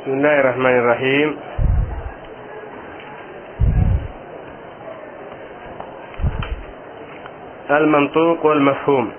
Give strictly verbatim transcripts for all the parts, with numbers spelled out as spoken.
بسم الله الرحمن الرحيم. المنطوق والمفهوم.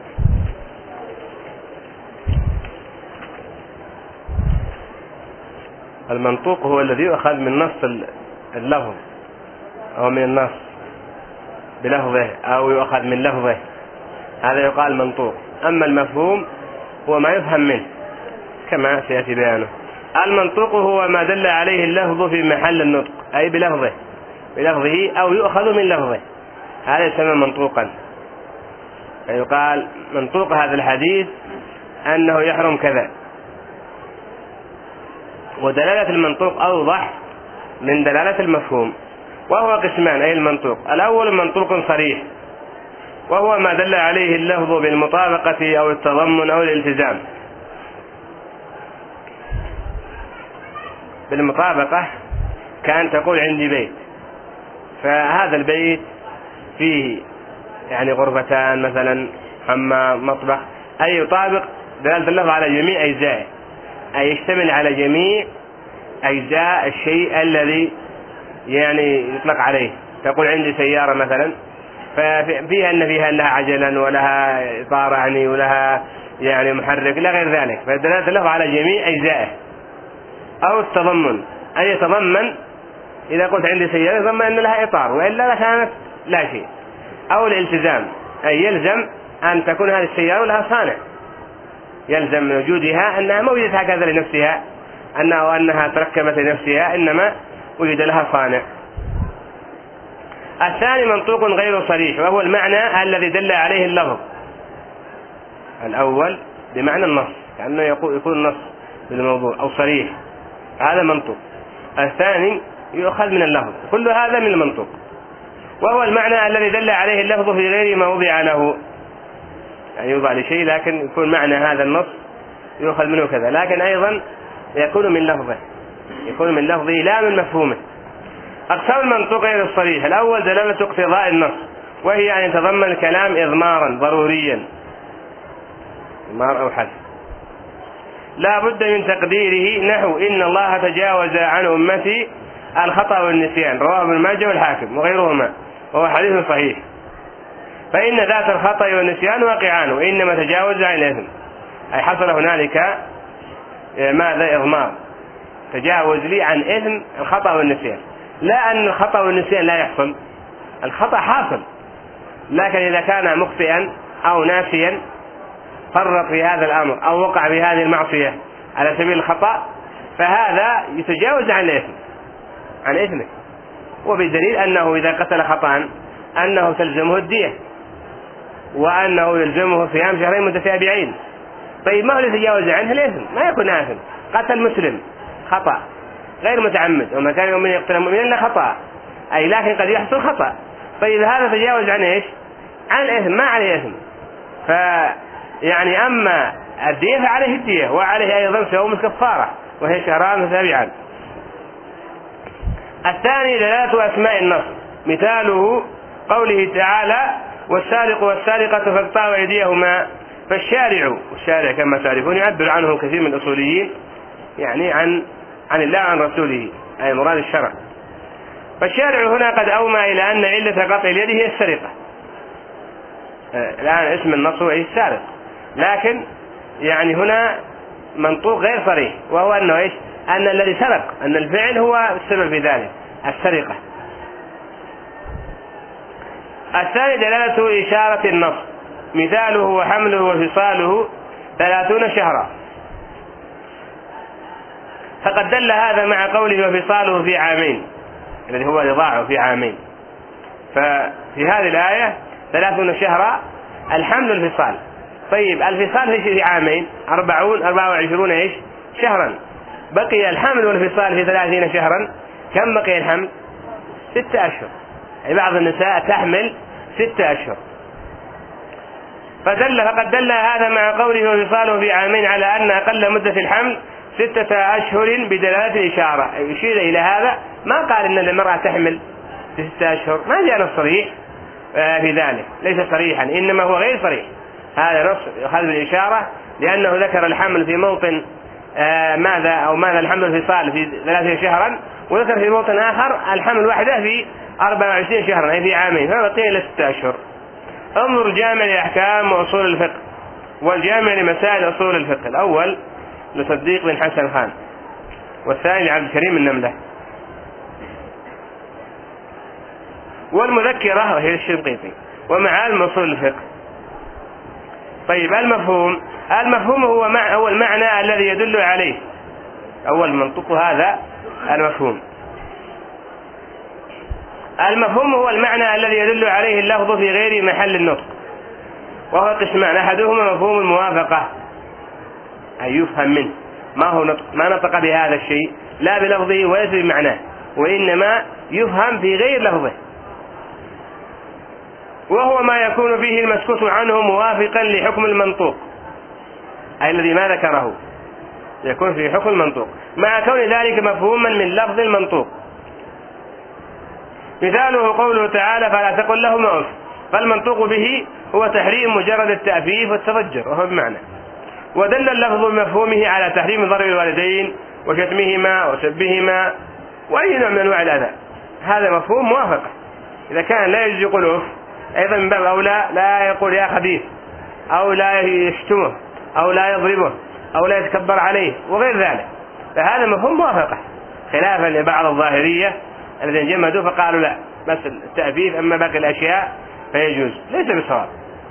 المنطوق هو الذي يؤخذ من نص اللفظ أو من النص بلفظه أو يؤخذ من لفظه، هذا يقال منطوق. أما المفهوم هو ما يفهم منه كما سيأتي بيانه. المنطوق هو ما دل عليه اللفظ في محل النطق، أي بلفظه بلفظه أو يؤخذ من لفظه، هذا يسمى منطوقا. فيقال منطوق هذا الحديث أنه يحرم كذا. ودلالة المنطوق أوضح من دلالة المفهوم، وهو قسمان أي المنطوق. الأول منطوق صريح، وهو ما دل عليه اللفظ بالمطابقة أو التضمن أو الالتزام. بالمطابقة كان تقول عندي بيت، فهذا البيت فيه يعني غرفتان مثلا، حمام، مطبخ، أي يطابق دلالة اللفظ على جميع أجزائه، أي يشتمل على جميع أجزاء الشيء الذي يعني يطلق عليه. تقول عندي سيارة مثلا، ففيها أن فيها لها عجلا ولها إطار يعني ولها يعني محرك لا غير ذلك، فدلالة اللفظ على جميع أجزائه. أو التضمن أن يتضمن، إذا قلت عندي سيارة يتضمن أن لها إطار وإلا كانت لا شيء. أو الالتزام أي يلزم أن تكون هذه السيارة لها صانع، يلزم من وجودها أنها ما وجدت هكذا لنفسها، أنها أنها تركبت لنفسها، إنما وجد لها صانع. الثاني منطوق غير صريح، وهو المعنى الذي دل عليه اللفظ. الأول بمعنى النص، كأنه يكون النص بالموضوع أو صريح، هذا منطوق. الثاني يؤخذ من اللفظ، كل هذا من المنطوق. وهو المعنى الذي دل عليه اللفظ في غير ما وضع له، يعني يوضع لشيء لكن يكون معنى هذا النص يؤخذ منه كذا، لكن أيضا يكون من لفظه، يكون من لفظه لا من مفهومه. أقسام المنطوق غير الصريح: الأول دلالة اقتضاء النص، وهي أن يتضمن الكلام إضمارا ضروريا، إضمار أو حذف، لا بد من تقديره، نحو إن الله تجاوز عن أمتي الخطأ والنسيان، رواه ابن ماجه والحاكم وغيرهما، وهو حديث صحيح. فإن ذات الخطأ والنسيان واقعان، وإنما تجاوز عن الإثم، أي حصل هنالك ماذا؟ إضمار، تجاوز لي عن إثم الخطأ والنسيان. لا أن الخطأ والنسيان لا يحصل، الخطأ حاصل، لكن إذا كان مخطئا أو ناسيا فرط في هذا الأمر أو وقع في هذه المعصية على سبيل الخطأ، فهذا يتجاوز عن الإثم، عن إثمه. وبدليل أنه إذا قتل خطأ أنه تلزمه الدية، وأنه يلزمه صيام شهرين متتابعين. طيب ما هو يتجاوز عنه الإثم؟ ما يكون آثم. قتل مسلم خطأ غير متعمد، وما كان يؤمن يقتل مؤمنا إلا خطأ، أي لكن قد يحصل خطأ. طيب هذا تجاوز عن إيش؟ عن الإثم، ما عليه إثم. فيعني أما الدية فعليه الدية، وعليه أيضا صوم كفارة وهي شهران متتابعان. الثاني دلالة أسماء النص، مثاله قوله تعالى: والسارق والسارقة فاقطعوا أيديهما. فالشارع، والشارع كما تعرفون يعبر عنه كثير من الأصوليين يعني عن عن الله عن رسوله، أي مراد الشرع. فالشارع هنا قد أومى إلى أن علة قطع اليد هي السرقة. الآن اسم النص هو السارق، لكن يعني هنا منطوق غير صريح، وهو أنه إيش؟ أن الذي سرق، أن الفعل هو السبب في ذلك، السرقة. الثاني دلالة إشارة النص، مثاله وحمله وفصاله ثلاثون شهرا. فقد دل هذا مع قوله وفصاله في عامين، الذي هو رضاعه في عامين. ففي هذه الآية ثلاثون شهرا الحمل والفصال. طيب الفصال في عامين أربعون أربعة وعشرون إيش شهرا، بقي الحمل والفصال في ثلاثين شهرا. كم بقي الحمل؟ ستة أشهر، أي بعض النساء تحمل ستة أشهر. فدل فقد دل هذا مع قوله وفصاله في عامين على أن أقل مدة الحمل ستة أشهر بدلالة الإشارة، يشير إلى هذا. ما قال إن المرأة تحمل في ستة أشهر، ما جاء نص صريح في ذلك، ليس صريحا، إنما هو غير صريح. هذا نص يؤخذ بالإشارة، لأنه ذكر الحمل في موطن آه ماذا أو ماذا الحمل الفصال في ثلاثين شهرا، وذكر في موطن آخر الحمل واحدة في أربعة وعشرين شهرا أي في عامين، فبقي إلى ستة أشهر. انظر الجامع لأحكام وأصول الفقه والجامع لمسائل أصول الفقه، الأول لصديق بن حسن خان والثاني لعبد الكريم النملة، والمذكرة وهي الشنقيطي، ومعالم أصول الفقه. طيب المفهوم، المفهوم هو مع هو المعنى الذي يدل عليه، أول منطق هذا المفهوم. المفهوم هو المعنى الذي يدل عليه اللفظ في غير محل النطق، وهو قسمان، أحدهما مفهوم الموافقة أي يفهم منه ما هو نطق، ما نطق بهذا الشيء لا بلفظه وليس بمعناه، وإنما يفهم في غير لفظه، وهو ما يكون فيه المسكوت عنه موافقا لحكم المنطوق أي الذي ما ذكره يكون في حكم المنطوق مع كون ذلك مفهوما من لفظ المنطوق. مثاله قوله تعالى فلا تقل لهما أف، فالمنطوق به هو تحريم مجرد التأفيف والتضجر وهو بمعنى، ودل اللفظ بمفهومه على تحريم ضرب الوالدين وشتمهما وسبهما وأي نوع من أنواع الأذى، هذا مفهوم موافقة. إذا كان لا يجوز يقول أف أيضا من باب أولى لا يقول يا خبيث أو لا يشتمه أو لا يضربه أو لا يتكبر عليه وغير ذلك، فهذا مفهوم موافقة، خلافا لبعض الظاهرية الذين جمدوا فقالوا لا بس التأفيف أما باقي الأشياء فيجوز، ليس بصواب.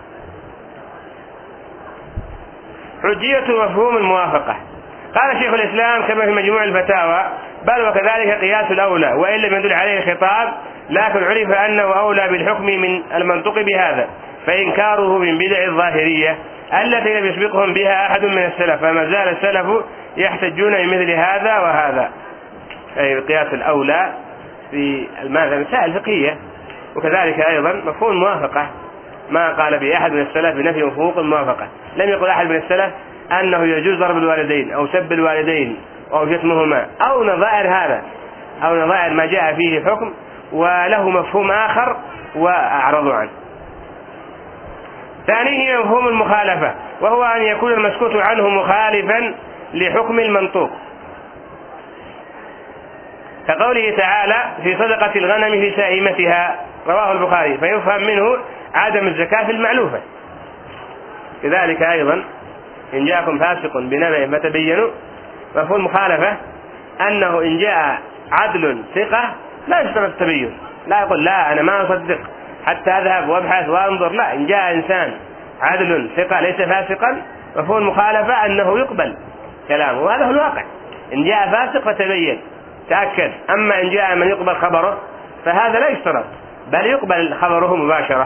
حجية مفهوم الموافقة، قال شيخ الإسلام كما في مجموع الفتاوى بل وكذلك قياس الأولى وإن لم يدل عليه الخطاب، لكن عرف أنه أولى بالحكم من المنطق بهذا، فإنكاره من بدع الظاهرية التي لم يسبقهم بها أحد من السلف، فما زال السلف يحتجون بمثل هذا وهذا، أي قياس الأولى في الماذا مسائل فقهية. وكذلك أيضا مفهوم الموافقة ما قال به أحد من السلف بنفي مفهوم الموافقة، لم يقل أحد من السلف أنه يجوز ضرب الوالدين أو سب الوالدين أو شتمهما أو نظائر هذا أو نظائر ما جاء فيه حكم وله مفهوم آخر وأعرضوا عنه. ثانيه مفهوم المخالفة، وهو أن يكون المسكوت عنه مخالفا لحكم المنطوق، كقوله تعالى في صدقة الغنم في سائمتها رواه البخاري، فيفهم منه عدم الزكاة في المعلوفة. كذلك أيضا إن جاءكم فاسق بنبأ فتبينوا، مفهوم المخالفة أنه إن جاء عدل ثقة لا يشترط التبين، لا يقول لا أنا ما أصدق حتى أذهب وأبحث وأنظر، لا، إن جاء إنسان عدل ثقة ليس فاسقا مفهوم المخالفة أنه يقبل كلامه، وهذا هو الواقع، إن جاء فاسق فتبين تأكد، أما إن جاء من يقبل خبره فهذا لا يشترط بل يقبل خبره مباشرة.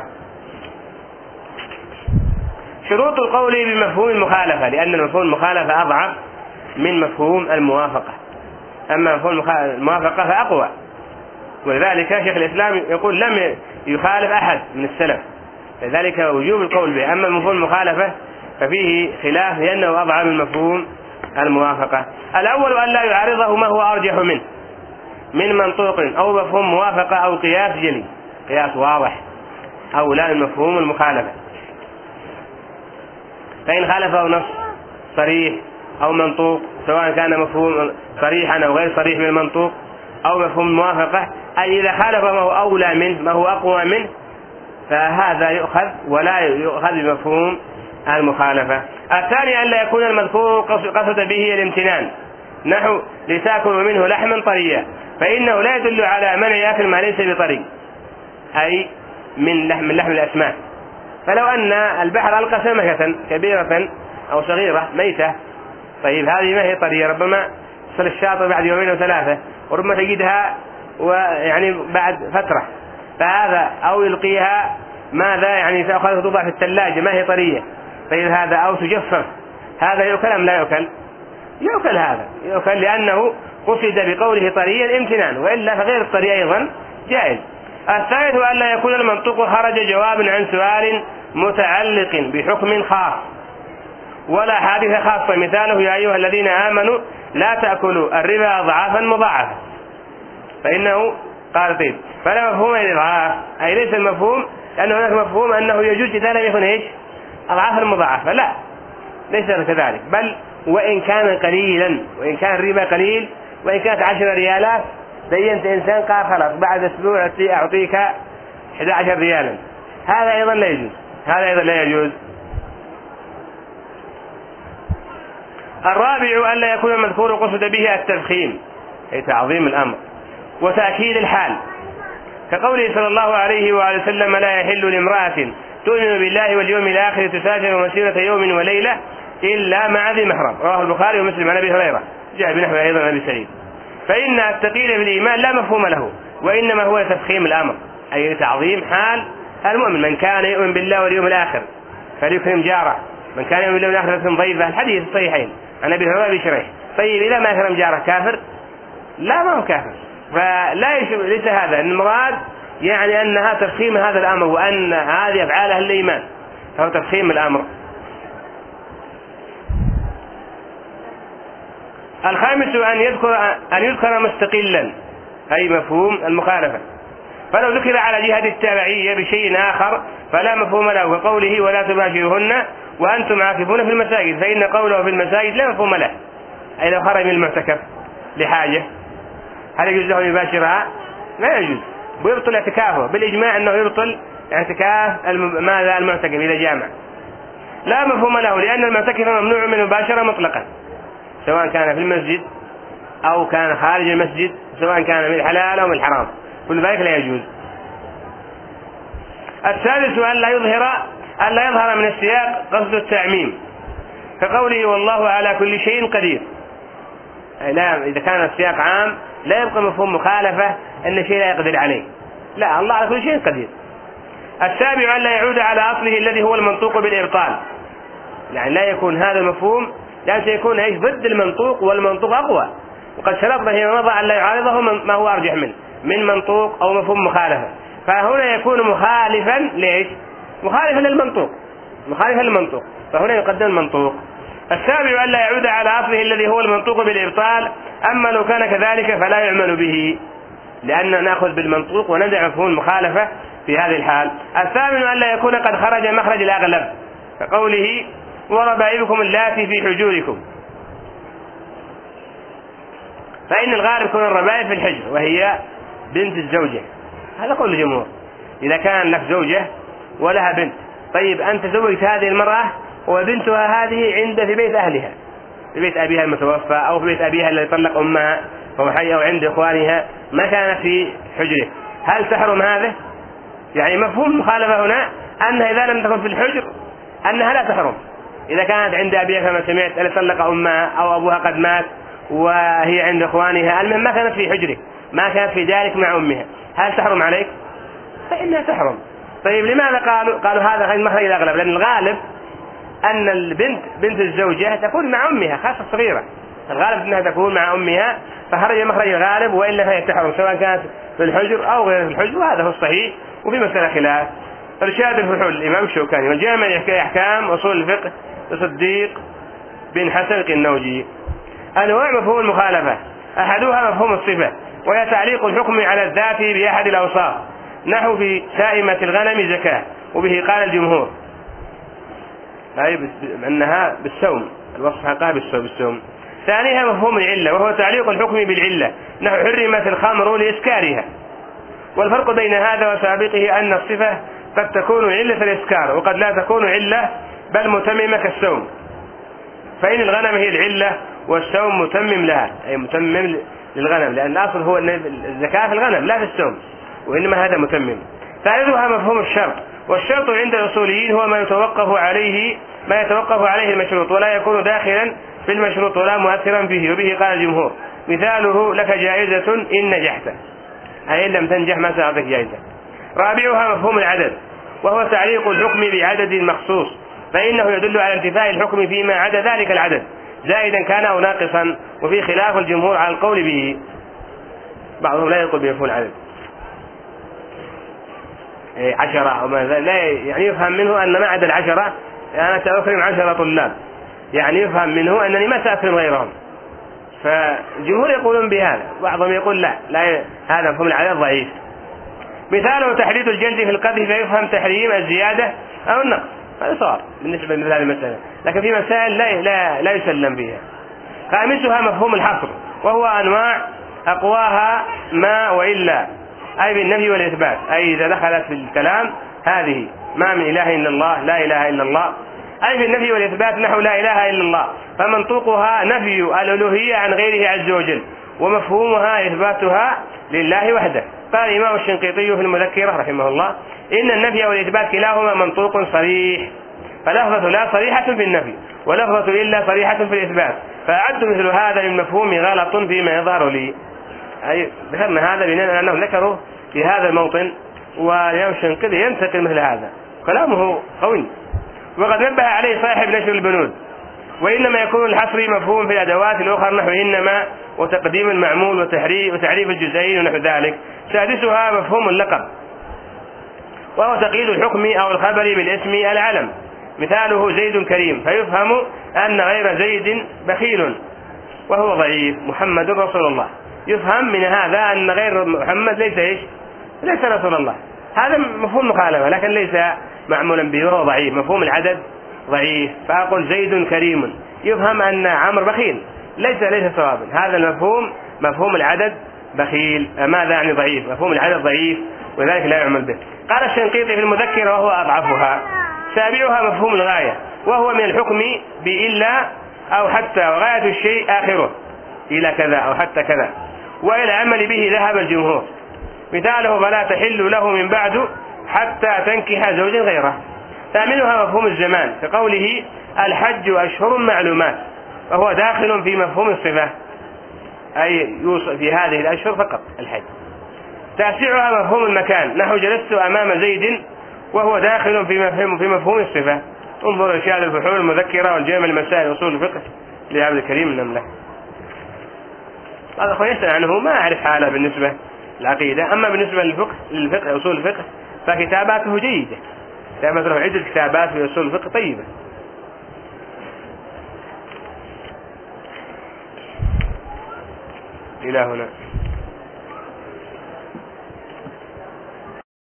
شروط القول بمفهوم المخالفة، لأن المفهوم المخالفة أضعف من مفهوم الموافقة، أما مفهوم الموافقة فأقوى، ولذلك شيخ الإسلام يقول لم يخالف أحد من السلف، لذلك وجوب القول به. أما مفهوم المخالفة ففيه خلاف لأنه أضعف من مفهوم الموافقة. الأول أن لا يعارضه ما هو أرجح منه من منطوق أو مفهوم موافقة أو قياس جلي، قياس واضح أو لا من مفهوم المخالفة، فإن خالفه نص صريح أو منطوق سواء كان مفهوم صريحا أو غير صريح من المنطوق أو مفهوم الموافقة، أي إذا خالف ما هو أولى منه ما هو أقوى منه فهذا يؤخذ ولا يؤخذ بمفهوم المخالفة. الثاني أن لا يكون المذكور قصد به الامتنان، نحو لتأكلوا منه لحما طريا، فإنه لا يدل على منع أكل ما ليس بطري أي من لحم من لحم الأسماك. فلو أن البحر ألقى سمكة كبيرة أو صغيرة ميتة، طيب هذه ما هي طرية، ربما تصل الشاطئ بعد يومين أو ثلاثة وربما تجدها ويعني بعد فترة، فهذا أو يلقيها ماذا يعني تأخذ توضع في الثلاجة ما هي طرية، طيب هذا أو تجفف، هذا يؤكل أم لا يؤكل؟ يؤكل، هذا يؤكل لأنه قصد بقوله طريا امتنان، وإلا فغير الطري أيضا جائز. الثالث أن لا يكون المنطوق خرج جواب عن سؤال متعلق بحكم خاص ولا حادثة خاصة، مثاله يا أيها الذين آمنوا لا تأكلوا الربا أضعافا مضاعفة، فإنه قال طيب فلا مفهوم الإضعاف، أي ليس المفهوم لأنه هناك مفهوم أنه يجوز إذا لم يكن إيش أضعافا مضاعفة، لا ليس كذلك، بل وإن كان قليلا، وإن كان الربا قليل، وإن كانت عشر ريالات، دينت إنسان قال خلاص بعد أسبوع أعطيك أحد عشر ريالا، هذا أيضا لا يجوز، هذا أيضا لا يجوز. الرابع ألا يكون المذكور قصد به التفخيم، أي تعظيم الأمر وتأكيد الحال، كقوله صلى الله عليه وآله وسلم: لا يحل لامرأة تؤمن بالله واليوم الآخر تسافر مسيرة يوم وليلة إلا مع ذي محرم. رواه البخاري ومسلم عن أبي هريرة، جاء بنحو أيضا عن أبي سعيد. فإن التقييد في الإيمان لا مفهوم له، وإنما هو تفخيم الأمر، أي تعظيم حال المؤمن. من كان يؤمن بالله واليوم الآخر فليكرم جاره، من كان يؤمن بالله واليوم الآخر فليكرم ضيفه، الحديث الصحيحين عن أبي هريرة بشريح. طيب إذا ما كرم جاره كافر؟ لا، ما هو كافر. فلا يشبه ليس هذا المراد، يعني أنها تفخيم هذا الأمر، وأن هذه أفعال أهل الإيمان، فهو تفخيم الأمر. الخامس أن يذكر أن يذكر مستقلا، أي مفهوم المخالفة. فلو ذكر على جهة التابعية بشيء آخر فلا مفهوم له، كقوله: ولا تباشرهن وأنتم عاكفون في المساجد، فإن قوله في المساجد لا مفهوم له. أي لو خرج من المعتكف لحاجة هل يجوز له يباشرها؟ لا يجوز، ويبطل اعتكافه بالإجماع، أنه يبطل اعتكاف ماذا المعتكف إذا جامع. لا مفهوم له، لأن المعتكف ممنوع من المباشرة مطلقا، سواء كان في المسجد أو كان خارج المسجد، سواء كان من الحلال أو من الحرام، كل ذلك لا يجوز. السادس أن لا يظهر أن لا يظهر من السياق قصد التعميم، كقوله: والله على كل شيء قدير. لا، إذا كان السياق عام لا يبقى مفهوم مخالفة أن شيء لا يقدر عليه، لا، الله على كل شيء قدير. السابع أن لا يعود على أصله الذي هو المنطوق بالإبطال، يعني لا يكون هذا المفهوم، لأن سيكون ايش ضد المنطوق، والمنطوق أقوى، وقد شرطنا فيما مضى أن لا يعارضه ما هو أرجح منه من منطوق أو مفهوم مخالفة، فهنا يكون مخالفا ليش؟ مخالفا للمنطوق، مخالفا للمنطوق، فهنا يقدم المنطوق. السابع أن لا يعود على أصله الذي هو المنطوق بالإبطال، أما لو كان كذلك فلا يعمل به، لأن نأخذ بالمنطوق وندع مفهوم المخالفة في هذه الحال. الثامن أن لا يكون قد خرج مخرج الأغلب، كقوله: وربائبكم اللاتي في حجوركم، فإن الغالب يكون الربائب في الحجر وهي بنت الزوجة، هذا قول الجمهور. إذا كان لك زوجة ولها بنت، طيب أنت زوجت هذه المرأة وبنتها هذه عند في بيت أهلها، في بيت أبيها المتوفى أو في بيت أبيها الذي طلق أمها فهو حي، أو عند إخوانها، ما كانت في حجره، هل تحرم هذا؟ يعني مفهوم المخالفة هنا أنها إذا لم تكن في الحجر أنها لا تحرم. إذا كانت عند أبيها كما سمعت الذي طلق أمها، أو أبوها قد مات وهي عند إخوانها، المهم ما كانت في حجره، ما كانت في ذلك مع أمها، هل تحرم عليك؟ فإنها تحرم. طيب لماذا قالوا قالوا هذا غير مخرج الأغلب؟ لأن الغالب أن البنت بنت الزوجة تكون مع أمها، خاصة صغيرة، الغالب أنها تكون مع أمها، فخرج مخرج الغالب، وإلا فهي تحرم سواء كانت في الحجر أو غير في الحجر، وهذا هو الصحيح، وفي مسألة خلاف. إرشاد الفحول الإمام الشوكاني، والجامع يحكي أحكام أصول الفقه لصديق بن حسن القنوجي. أنواع مفهوم المخالفة: أحدها مفهوم الصفة، وهي تعليق الحكم على الذات بأحد الأوصاف، نحو في سائمة الغنم زكاة، وبه قال الجمهور، أي أنها بالسوم، الوصف حقها بالسوم. ثانيها مفهوم العلة، وهو تعليق الحكم بالعلة، نحو حرمت الخمر لإسكارها. والفرق بين هذا وسابقه أن الصفة قد تكون علة الإسكار، وقد لا تكون علة بل متممة كالسوم، فإن الغنم هي العلة والسوم متمم لها، أي متمم للغنم، لأن الأصل هو الزكاة في الغنم لا في السوم، وإنما هذا متمم. ثالثها مفهوم الشرط، والشرط عند الأصوليين هو ما يتوقف عليه ما يتوقف عليه المشروط، ولا يكون داخلا في المشروط ولا مؤثرا فيه، وبه قال الجمهور: مثاله لك جائزة إن نجحت، أي إن لم تنجح ما سأعطيك جائزة. رابعها مفهوم العدد، وهو تعليق الحكم بعدد مخصوص، فإنه يدل على انتفاء الحكم فيما عدا ذلك العدد، زائدا كان أو ناقصا، وفي خلاف الجمهور على القول به، بعضهم لا يقول بمفهوم العدد عشرة أو ما، لا يعني يفهم منه أن ما عدا العشرة أنا سأكرم عشرة طلاب، يعني يفهم منه أنني ما سأكرم غيرهم، فالجمهور يقولون بهذا، بعضهم يقول لا, لا هذا مفهوم العدد ضعيف. مثاله تحديد الجلد في القذف، فيفهم تحريم الزيادة أو النقص، هذا صار بالنسبة لهذه المسألة، لكن في مسائل لا لا لا يسلم بها. خامسها مفهوم الحصر، وهو أنواع أقواها ما وإلا، أي بالنفي والإثبات، أي إذا دخلت في الكلام هذه ما من إله إلا الله، لا إله إلا الله، أي بالنفي والإثبات نحو لا إله إلا الله، فمنطوقها نفي الألوهية عن غيره عز وجل، ومفهومها إثباتها لله وحده. قال الإمام الشنقيطي في المذكرة رحمه الله: إن النفي والإثبات كلاهما منطوق صريح، فلفظة لا صريحة في النفي ولفظة إلا صريحة في الإثبات، فأعد مثل هذا للمفهوم غلط فيما يظهر لي. أي ذكرنا هذا بناء أنه ذكره في هذا الموطن، والإمام الشنقيطي ينتقل مثل هذا، كلامه قوي، وقد نبه عليه صاحب نشر البنود. وإنما يكون الحصر مفهوم في الأدوات الأخرى نحو إنما وتقديم المعمول وتحريف وتعريف الجزئين ونحو ذلك. سادسها مفهوم اللقب، وهو تقييد الحكم أو الخبر بالاسم العلم، مثاله زيد كريم، فيفهم أن غير زيد بخيل وهو ضعيف، محمد رسول الله. يفهم من هذا أن غير محمد ليس إيش؟ ليس رسول الله. هذا مفهوم مخالفة، لكن ليس معمولا به وهو ضعيف. مفهوم العدد ضعيف، فأقول زيد كريم، يفهم أن عمرو بخيل، ليس ليس صوابا. هذا المفهوم مفهوم العدد بخيل، ماذا يعني ضعيف؟ مفهوم العدد ضعيف، وذلك لا يعمل به. قال الشنقيطي في المذكرة وهو أضعفها: سابعها مفهوم الغاية، وهو من الحكم بإلا أو حتى، وغاية الشيء آخره إلى كذا أو حتى كذا، وإلى العمل به ذهب الجمهور. مثاله: فلا تحل له من بعد حتى تنكح زوجا غيره. ثامنها مفهوم الزمان، كقوله: الحج أشهر معلومات، وهو داخل في مفهوم الصفة، أي يوصف في هذه الأشهر فقط الحج. تاسعها مفهوم المكان، نحو جلست أمام زيد، وهو داخل في مفهوم في مفهوم الصفة. انظر إشارة الفحول المذكرة والجامع لمسائل أصول الفقه لعبد الكريم النملة. هذا أخوة يسأل عنه، ما أعرف حاله بالنسبة للعقيدة. أما بالنسبة للفقه للفقه أصول الفقه فكتاباته جيدة، كتابات له عدة كتابات في أصول الفقه طيبة. إلى هنا.